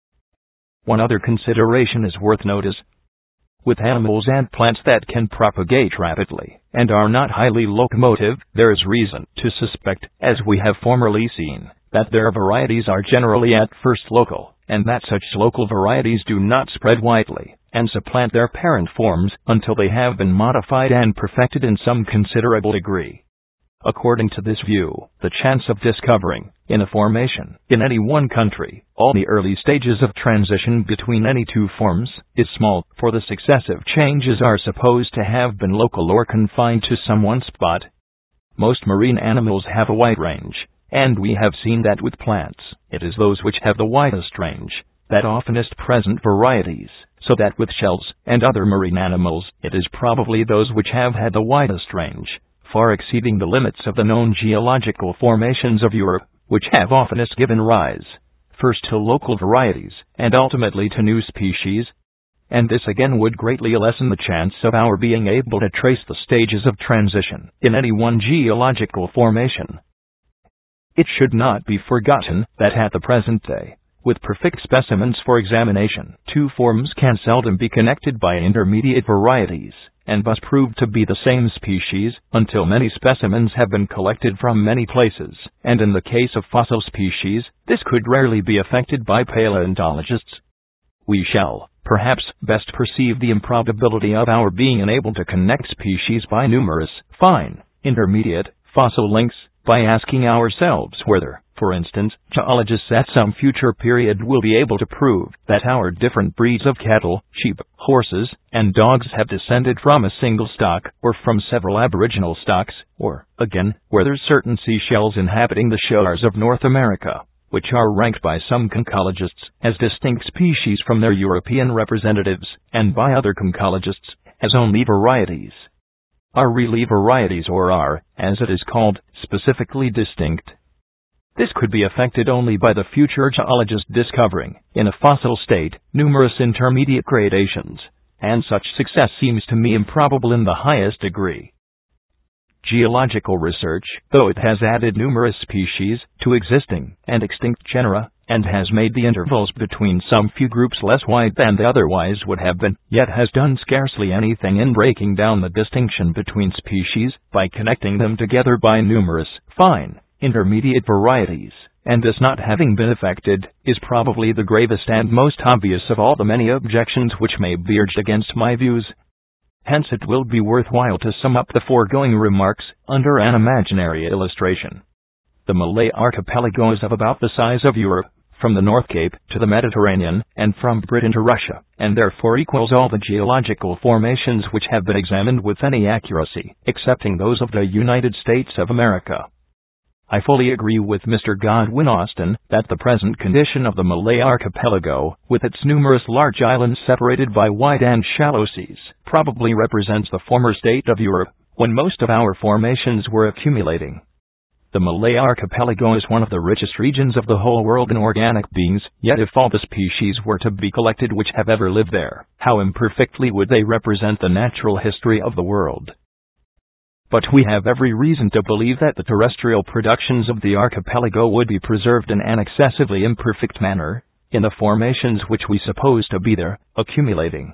One other consideration is worth notice. With animals and plants that can propagate rapidly, and are not highly locomotive, there is reason to suspect, as we have formerly seen, that their varieties are generally at first local, and that such local varieties do not spread widely and supplant their parent forms until they have been modified and perfected in some considerable degree. According to this view, the chance of discovering, in a formation, in any one country, all the early stages of transition between any two forms, is small, for the successive changes are supposed to have been local or confined to some one spot. Most marine animals have a wide range, and we have seen that with plants, it is those which have the widest range, that oftenest present varieties, so that with shells and other marine animals, it is probably those which have had the widest range, far exceeding the limits of the known geological formations of Europe, which have oftenest given rise, first to local varieties, and ultimately to new species. And this again would greatly lessen the chance of our being able to trace the stages of transition in any one geological formation. It should not be forgotten that at the present day, with perfect specimens for examination, two forms can seldom be connected by intermediate varieties, and thus prove to be the same species, until many specimens have been collected from many places, and in the case of fossil species, this could rarely be effected by paleontologists. We shall, perhaps, best perceive the improbability of our being unable to connect species by numerous, fine, intermediate, fossil links, by asking ourselves whether, for instance, geologists at some future period will be able to prove that our different breeds of cattle, sheep, horses, and dogs have descended from a single stock, or from several aboriginal stocks, or, again, whether certain seashells inhabiting the shores of North America, which are ranked by some conchologists as distinct species from their European representatives, and by other conchologists as only varieties, are really varieties or are, as it is called, specifically distinct. This could be effected only by the future geologist discovering, in a fossil state, numerous intermediate gradations, and such success seems to me improbable in the highest degree. Geological research, though it has added numerous species to existing and extinct genera, and has made the intervals between some few groups less wide than they otherwise would have been, yet has done scarcely anything in breaking down the distinction between species by connecting them together by numerous, fine, intermediate varieties, and this not having been effected, is probably the gravest and most obvious of all the many objections which may be urged against my views. Hence it will be worthwhile to sum up the foregoing remarks under an imaginary illustration. The Malay archipelago is of about the size of Europe, from the North Cape to the Mediterranean, and from Britain to Russia, and therefore equals all the geological formations which have been examined with any accuracy, excepting those of the United States of America. I fully agree with Mr. Godwin Austen that the present condition of the Malay archipelago, with its numerous large islands separated by wide and shallow seas, probably represents the former state of Europe, when most of our formations were accumulating. The Malay archipelago is one of the richest regions of the whole world in organic beings, yet if all the species were to be collected which have ever lived there, how imperfectly would they represent the natural history of the world. But we have every reason to believe that the terrestrial productions of the archipelago would be preserved in an excessively imperfect manner, in the formations which we suppose to be there, accumulating.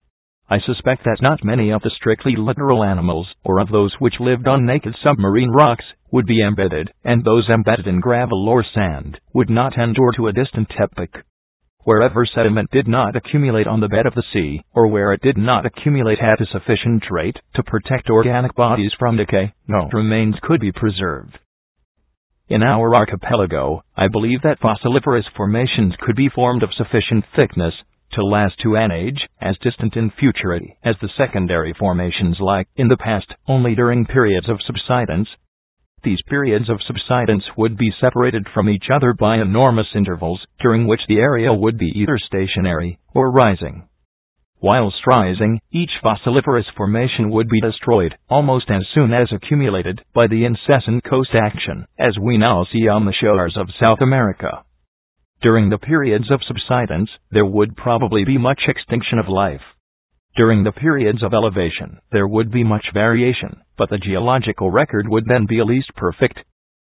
I suspect that not many of the strictly literal animals, or of those which lived on naked submarine rocks, would be embedded, and those embedded in gravel or sand would not endure to a distant epoch. Wherever sediment did not accumulate on the bed of the sea, or where it did not accumulate at a sufficient rate to protect organic bodies from decay, no remains could be preserved. In our archipelago, I believe that fossiliferous formations could be formed of sufficient thickness to last to an age as distant in futurity as the secondary formations like in the past, only during periods of subsidence. These periods of subsidence would be separated from each other by enormous intervals, during which the area would be either stationary or rising. Whilst rising, each fossiliferous formation would be destroyed almost as soon as accumulated by the incessant coast action, as we now see on the shores of South America. During the periods of subsidence, there would probably be much extinction of life. During the periods of elevation, there would be much variation, but the geological record would then be at least perfect.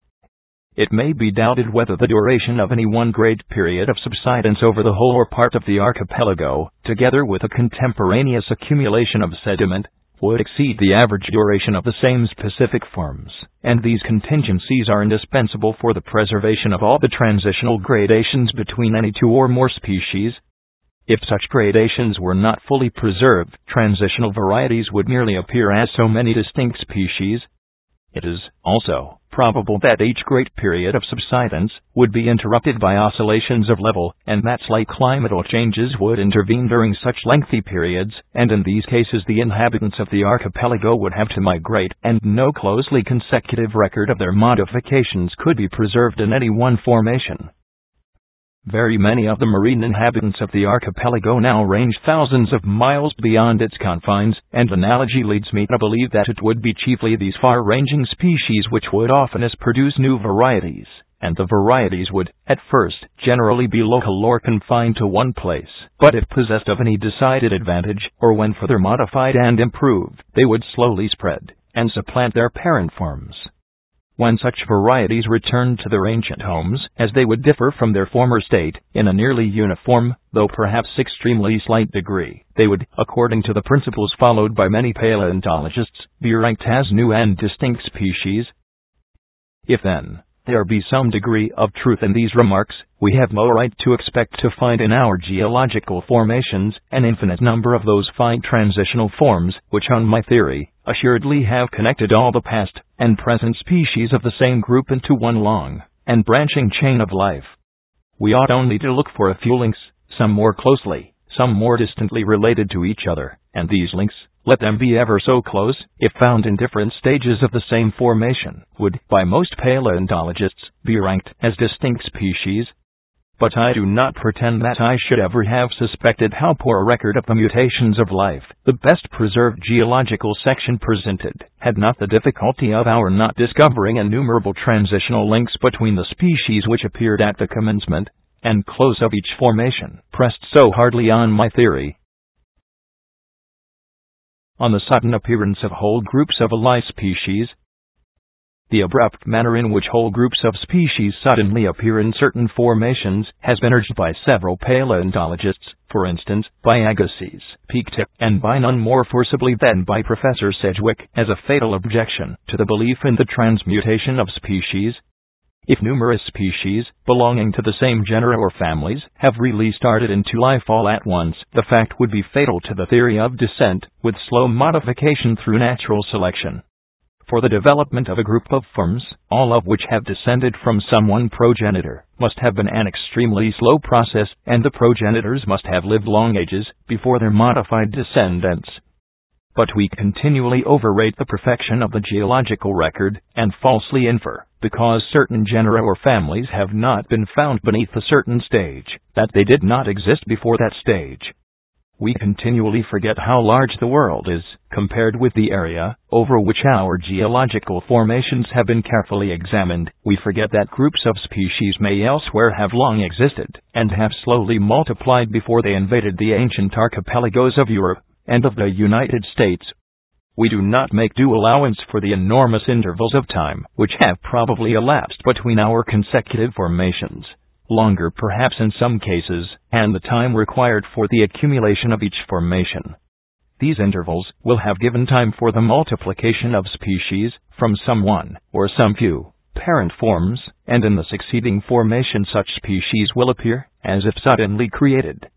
It may be doubted whether the duration of any one great period of subsidence over the whole or part of the archipelago, together with a contemporaneous accumulation of sediment, would exceed the average duration of the same specific forms, and these contingencies are indispensable for the preservation of all the transitional gradations between any two or more species. If such gradations were not fully preserved, transitional varieties would merely appear as so many distinct species. It is also probable that each great period of subsidence would be interrupted by oscillations of level, and that slight climatal changes would intervene during such lengthy periods, and in these cases the inhabitants of the archipelago would have to migrate, and no closely consecutive record of their modifications could be preserved in any one formation. Very many of the marine inhabitants of the archipelago now range thousands of miles beyond its confines, and analogy leads me to believe that it would be chiefly these far-ranging species which would oftenest produce new varieties, and the varieties would, at first, generally be local or confined to one place, but if possessed of any decided advantage, or when further modified and improved, they would slowly spread, and supplant their parent forms. When such varieties returned to their ancient homes, as they would differ from their former state, in a nearly uniform, though perhaps extremely slight degree, they would, according to the principles followed by many paleontologists, be ranked as new and distinct species. If then there be some degree of truth in these remarks, we have no right to expect to find in our geological formations an infinite number of those fine transitional forms, which on my theory, assuredly have connected all the past and present species of the same group into one long and branching chain of life. We ought only to look for a few links, some more closely, some more distantly related to each other, and these links, let them be ever so close, if found in different stages of the same formation, would, by most paleontologists, be ranked as distinct species. But I do not pretend that I should ever have suspected how poor a record of the mutations of life the best preserved geological section presented, had not the difficulty of our not discovering innumerable transitional links between the species which appeared at the commencement and close of each formation pressed so hardly on my theory. On the sudden appearance of whole groups of allied species. The abrupt manner in which whole groups of species suddenly appear in certain formations has been urged by several paleontologists, for instance, by Agassiz, Pictet, and by none more forcibly than by Professor Sedgwick, as a fatal objection to the belief in the transmutation of species. If numerous species, belonging to the same genera or families, have really started into life all at once, the fact would be fatal to the theory of descent, with slow modification through natural selection. For the development of a group of forms, all of which have descended from some one progenitor, must have been an extremely slow process, and the progenitors must have lived long ages before their modified descendants. But we continually overrate the perfection of the geological record, and falsely infer, because certain genera or families have not been found beneath a certain stage, that they did not exist before that stage. We continually forget how large the world is, compared with the area over which our geological formations have been carefully examined. We forget that groups of species may elsewhere have long existed, and have slowly multiplied before they invaded the ancient archipelagos of Europe and of the United States. We do not make due allowance for the enormous intervals of time which have probably elapsed between our consecutive formations, longer perhaps in some cases, and the time required for the accumulation of each formation. These intervals will have given time for the multiplication of species from some one, or some few, parent forms, and in the succeeding formation such species will appear, as if suddenly created.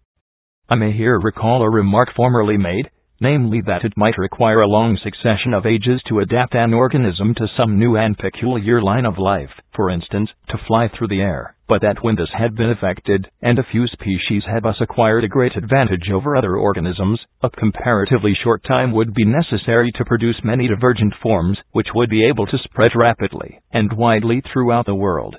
I may here recall a remark formerly made, namely that it might require a long succession of ages to adapt an organism to some new and peculiar line of life, for instance, to fly through the air, but that when this had been effected, and a few species had thus acquired a great advantage over other organisms, a comparatively short time would be necessary to produce many divergent forms, which would be able to spread rapidly and widely throughout the world.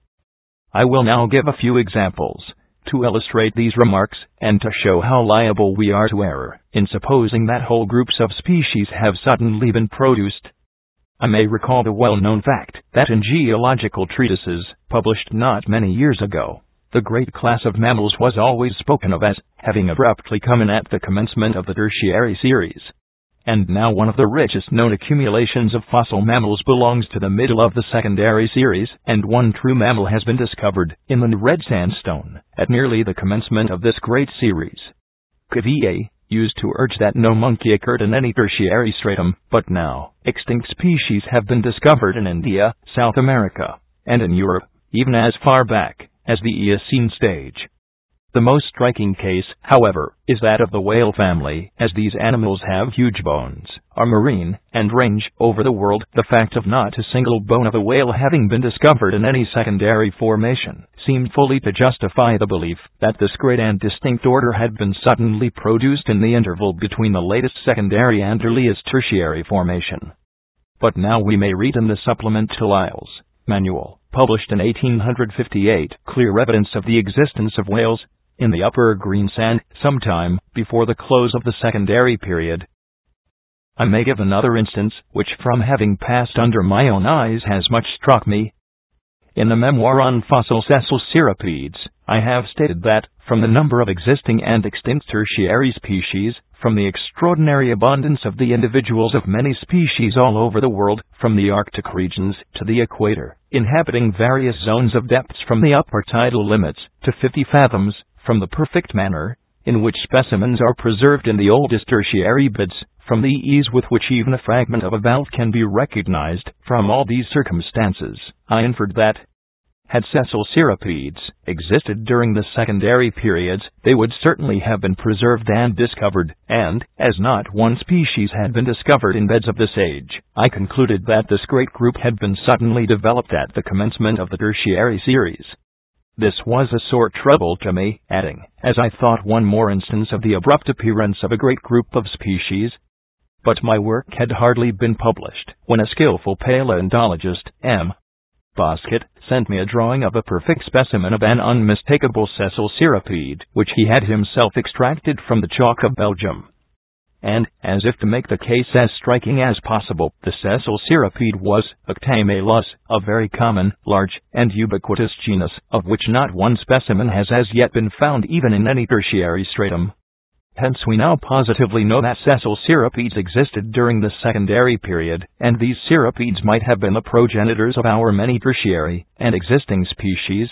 I will now give a few examples to illustrate these remarks, and to show how liable we are to error in supposing that whole groups of species have suddenly been produced. I may recall the well-known fact that in geological treatises, published not many years ago, the great class of mammals was always spoken of as having abruptly come in at the commencement of the Tertiary series. And now one of the richest known accumulations of fossil mammals belongs to the middle of the Secondary series, and one true mammal has been discovered in the red sandstone at nearly the commencement of this great series. Cuvier used to urge that no monkey occurred in any Tertiary stratum, but now extinct species have been discovered in India, South America, and in Europe, even as far back as the Eocene stage. The most striking case, however, is that of the whale family, as these animals have huge bones, are marine, and range over the world. The fact of not a single bone of a whale having been discovered in any secondary formation seemed fully to justify the belief that this great and distinct order had been suddenly produced in the interval between the latest secondary and earliest tertiary formation. But now we may read in the supplement to Lyell's Manual, published in 1858, clear evidence of the existence of whales in the Upper Greensand, sometime before the close of the secondary period. I may give another instance, which from having passed under my own eyes has much struck me. In the Memoir on Fossil Sessile Cirripedes, I have stated that, from the number of existing and extinct tertiary species, from the extraordinary abundance of the individuals of many species all over the world, from the Arctic regions to the equator, inhabiting various zones of depths from the upper tidal limits to 50 fathoms, from the perfect manner in which specimens are preserved in the oldest tertiary beds, from the ease with which even a fragment of a valve can be recognized, from all these circumstances, I inferred that, had sessile cirripedes existed during the secondary periods, they would certainly have been preserved and discovered, and, as not one species had been discovered in beds of this age, I concluded that this great group had been suddenly developed at the commencement of the tertiary series. This was a sore trouble to me, adding, as I thought, one more instance of the abrupt appearance of a great group of species. But my work had hardly been published when a skillful paleontologist, M. Bosquet, sent me a drawing of a perfect specimen of an unmistakable sessile cirripede, which he had himself extracted from the chalk of Belgium. And, as if to make the case as striking as possible, the sessile cirripede was Octamelus, a very common, large, and ubiquitous genus, of which not one specimen has as yet been found even in any tertiary stratum. Hence we now positively know that sessile cirripedes existed during the secondary period, and these cirripedes might have been the progenitors of our many tertiary and existing species.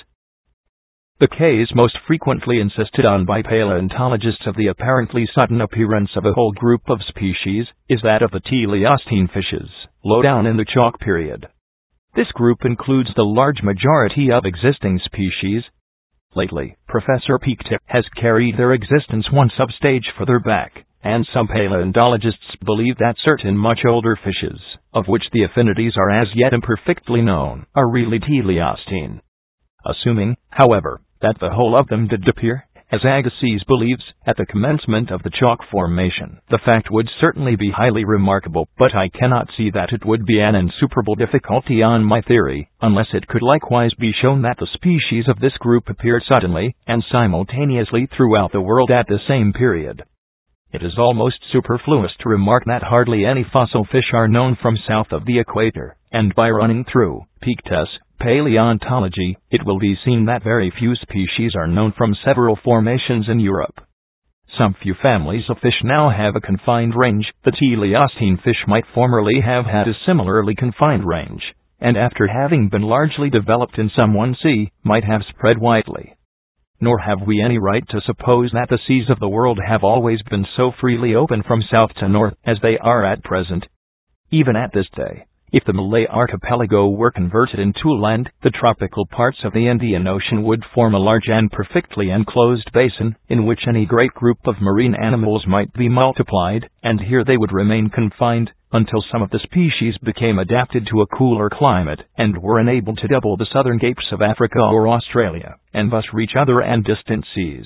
The case most frequently insisted on by paleontologists of the apparently sudden appearance of a whole group of species is that of the teleostine fishes, low down in the chalk period. This group includes the large majority of existing species. Lately, Professor Pictet has carried their existence one sub-stage further back, and some paleontologists believe that certain much older fishes, of which the affinities are as yet imperfectly known, are really teleostine. Assuming, however, that the whole of them did appear, as Agassiz believes, at the commencement of the chalk formation, the fact would certainly be highly remarkable, but I cannot see that it would be an insuperable difficulty on my theory, unless it could likewise be shown that the species of this group appeared suddenly and simultaneously throughout the world at the same period. It is almost superfluous to remark that hardly any fossil fish are known from south of the equator, and by running through Pictet's Paleontology, it will be seen that very few species are known from several formations in Europe. Some few families of fish now have a confined range. The teleostine fish might formerly have had a similarly confined range, and after having been largely developed in some one sea, might have spread widely. Nor have we any right to suppose that the seas of the world have always been so freely open from south to north as they are at present. Even at this day, if the Malay archipelago were converted into land, the tropical parts of the Indian Ocean would form a large and perfectly enclosed basin, in which any great group of marine animals might be multiplied, and here they would remain confined, until some of the species became adapted to a cooler climate, and were enabled to double the southern capes of Africa or Australia, and thus reach other and distant seas.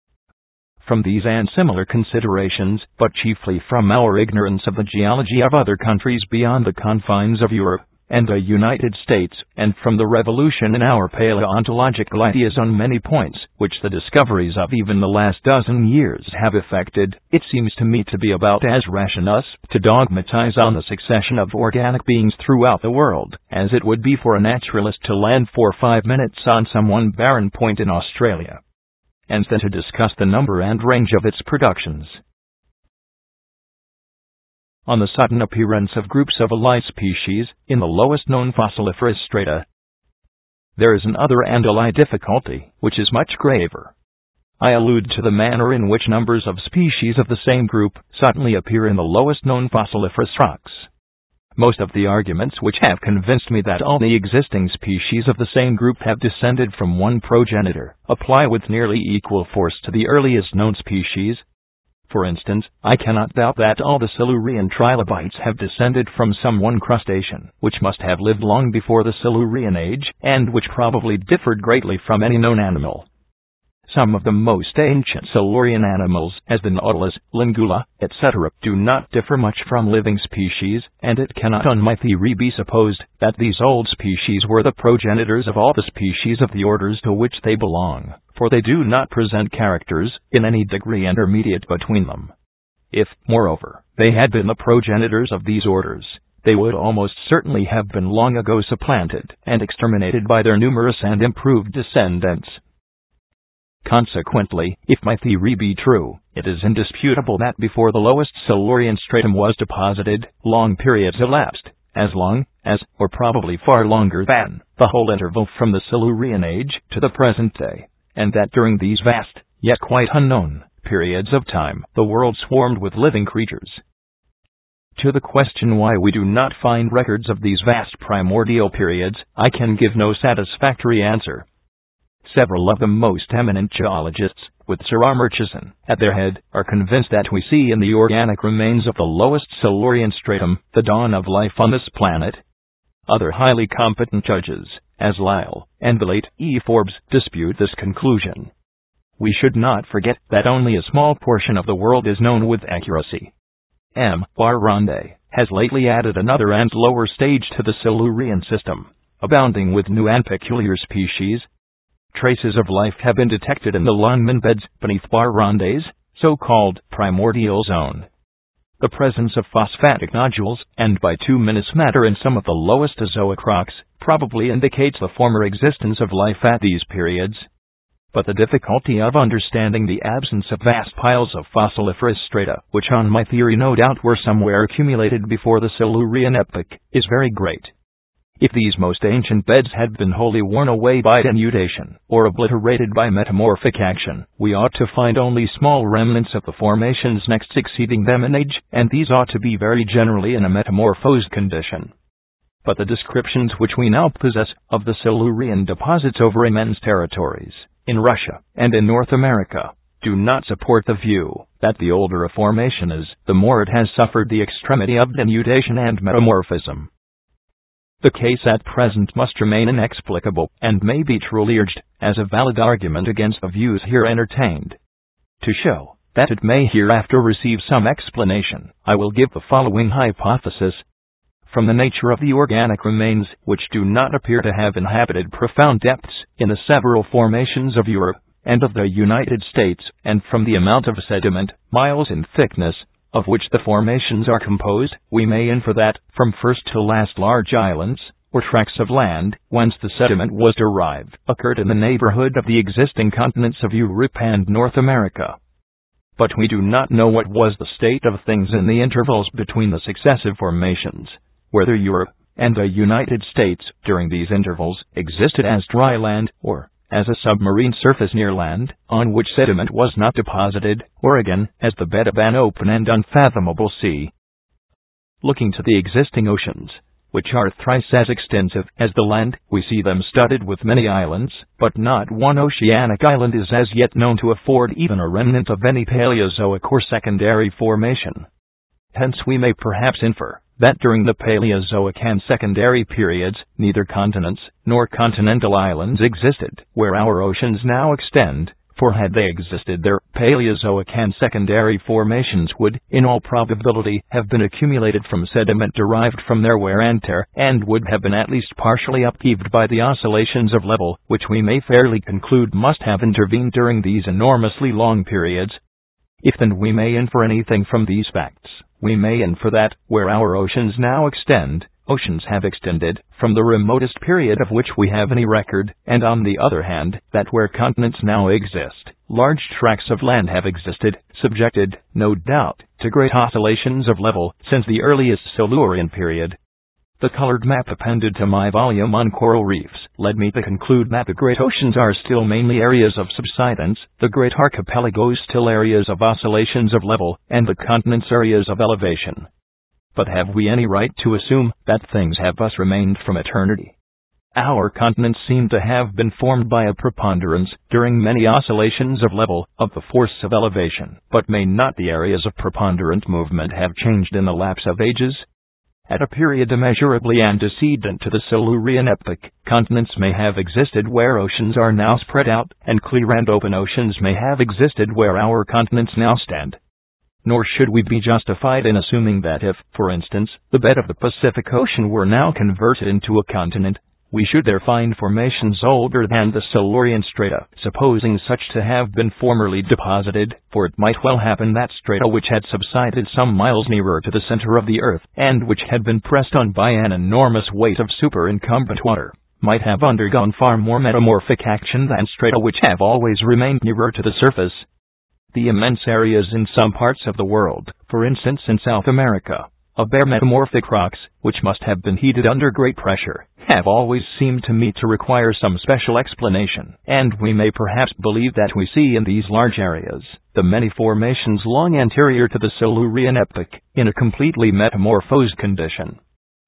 From these and similar considerations, but chiefly from our ignorance of the geology of other countries beyond the confines of Europe and the United States, and from the revolution in our paleontological ideas on many points, which the discoveries of even the last dozen years have effected, it seems to me to be about as rash to dogmatize on the succession of organic beings throughout the world, as it would be for a naturalist to land for 5 minutes on some one barren point in Australia, and then to discuss the number and range of its productions. On the sudden appearance of groups of allied species in the lowest known fossiliferous strata, there is another and allied difficulty, which is much graver. I allude to the manner in which numbers of species of the same group suddenly appear in the lowest known fossiliferous rocks. Most of the arguments which have convinced me that all the existing species of the same group have descended from one progenitor apply with nearly equal force to the earliest known species. For instance, I cannot doubt that all the Silurian trilobites have descended from some one crustacean, which must have lived long before the Silurian age, and which probably differed greatly from any known animal. Some of the most ancient Silurian animals, as the nautilus, lingula, etc., do not differ much from living species, and it cannot on my theory be supposed that these old species were the progenitors of all the species of the orders to which they belong, for they do not present characters, in any degree intermediate between them. If, moreover, they had been the progenitors of these orders, they would almost certainly have been long ago supplanted and exterminated by their numerous and improved descendants. Consequently, if my theory be true, it is indisputable that before the lowest Silurian stratum was deposited, long periods elapsed, as long as, or probably far longer than, the whole interval from the Silurian age to the present day, and that during these vast, yet quite unknown, periods of time, the world swarmed with living creatures. To the question why we do not find records of these vast primordial periods, I can give no satisfactory answer. Several of the most eminent geologists, with Sir R. Murchison at their head, are convinced that we see in the organic remains of the lowest Silurian stratum the dawn of life on this planet. Other highly competent judges, as Lyell and the late E. Forbes, dispute this conclusion. We should not forget that only a small portion of the world is known with accuracy. M. Ronde has lately added another and lower stage to the Silurian system, abounding with new and peculiar species. Traces of life have been detected in the Lungmen beds beneath Ronde's so-called primordial zone. The presence of phosphatic nodules and bituminous matter in some of the lowest azoic rocks probably indicates the former existence of life at these periods. But the difficulty of understanding the absence of vast piles of fossiliferous strata, which on my theory no doubt were somewhere accumulated before the Silurian epoch, is very great. If these most ancient beds had been wholly worn away by denudation, or obliterated by metamorphic action, we ought to find only small remnants of the formations next succeeding them in age, and these ought to be very generally in a metamorphosed condition. But the descriptions which we now possess of the Silurian deposits over immense territories, in Russia and in North America, do not support the view that the older a formation is, the more it has suffered the extremity of denudation and metamorphism. The case at present must remain inexplicable, and may be truly urged as a valid argument against the views here entertained. To show that it may hereafter receive some explanation, I will give the following hypothesis. From the nature of the organic remains, which do not appear to have inhabited profound depths in the several formations of Europe and of the United States, and from the amount of sediment, miles in thickness, of which the formations are composed, we may infer that, from first to last, large islands, or tracts of land, whence the sediment was derived, occurred in the neighborhood of the existing continents of Europe and North America. But we do not know what was the state of things in the intervals between the successive formations, whether Europe and the United States, during these intervals, existed as dry land, or as a submarine surface near land, on which sediment was not deposited, or again, as the bed of an open and unfathomable sea. Looking to the existing oceans, which are thrice as extensive as the land, we see them studded with many islands, but not one oceanic island is as yet known to afford even a remnant of any Paleozoic or secondary formation. Hence we may perhaps infer that during the Paleozoic and secondary periods, neither continents nor continental islands existed where our oceans now extend, for had they existed their Paleozoic and secondary formations would, in all probability, have been accumulated from sediment derived from their wear and tear, and would have been at least partially upheaved by the oscillations of level, which we may fairly conclude must have intervened during these enormously long periods. If then we may infer anything from these facts, we may infer that, where our oceans now extend, oceans have extended from the remotest period of which we have any record, and on the other hand, that where continents now exist, large tracts of land have existed, subjected, no doubt, to great oscillations of level since the earliest Silurian period. The colored map appended to my volume on coral reefs led me to conclude that the great oceans are still mainly areas of subsidence, the great archipelagos still areas of oscillations of level, and the continents areas of elevation. But have we any right to assume that things have thus remained from eternity? Our continents seem to have been formed by a preponderance, during many oscillations of level, of the force of elevation. But may not the areas of preponderant movement have changed in the lapse of ages? At a period immeasurably antecedent to the Silurian epoch, continents may have existed where oceans are now spread out, and clear and open oceans may have existed where our continents now stand. Nor should we be justified in assuming that if, for instance, the bed of the Pacific Ocean were now converted into a continent, we should there find formations older than the Silurian strata, supposing such to have been formerly deposited, for it might well happen that strata which had subsided some miles nearer to the center of the earth, and which had been pressed on by an enormous weight of superincumbent water, might have undergone far more metamorphic action than strata which have always remained nearer to the surface. The immense areas in some parts of the world, for instance in South America, of bare metamorphic rocks, which must have been heated under great pressure, have always seemed to me to require some special explanation, and we may perhaps believe that we see in these large areas the many formations long anterior to the Silurian epoch, in a completely metamorphosed condition.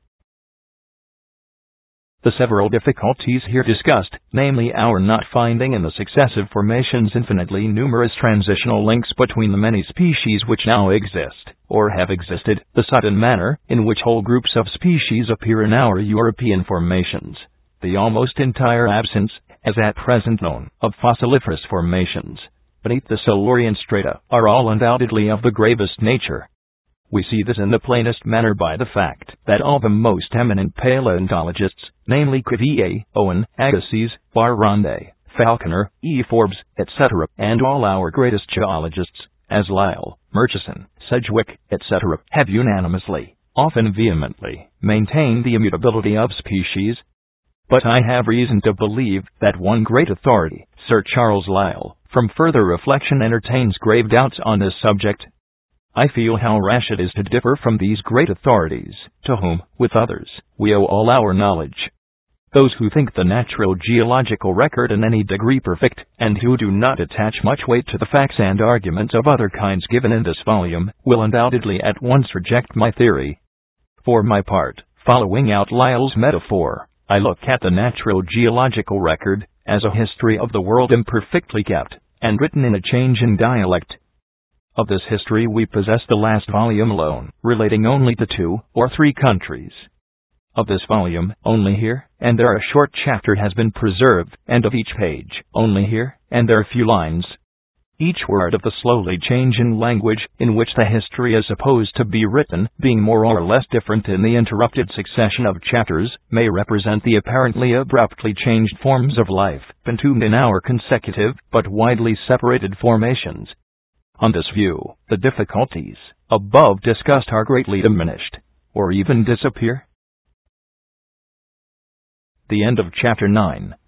The several difficulties here discussed, namely our not finding in the successive formations infinitely numerous transitional links between the many species which now exist, or have existed, the sudden manner in which whole groups of species appear in our European formations, the almost entire absence, as at present known, of fossiliferous formations beneath the Silurian strata, are all undoubtedly of the gravest nature. We see this in the plainest manner by the fact that all the most eminent paleontologists, namely Cuvier, Owen, Agassiz, Barrande, Falconer, E. Forbes, etc., and all our greatest geologists, as Lyell, Murchison, Sedgwick, etc., have unanimously, often vehemently, maintained the immutability of species. But I have reason to believe that one great authority, Sir Charles Lyell, from further reflection entertains grave doubts on this subject. I feel how rash it is to differ from these great authorities, to whom, with others, we owe all our knowledge. Those who think the natural geological record in any degree perfect, and who do not attach much weight to the facts and arguments of other kinds given in this volume, will undoubtedly at once reject my theory. For my part, following out Lyell's metaphor, I look at the natural geological record as a history of the world imperfectly kept, and written in a changing dialect. Of this history we possess the last volume alone, relating only to 2 or 3 countries. Of this volume, only here and there a short chapter has been preserved, and of each page, only here and there a few lines. Each word of the slowly changing language in which the history is supposed to be written, being more or less different in the interrupted succession of chapters, may represent the apparently abruptly changed forms of life, entombed in our consecutive, but widely separated formations. On this view, the difficulties above discussed are greatly diminished, or even disappear. The end of Chapter 9.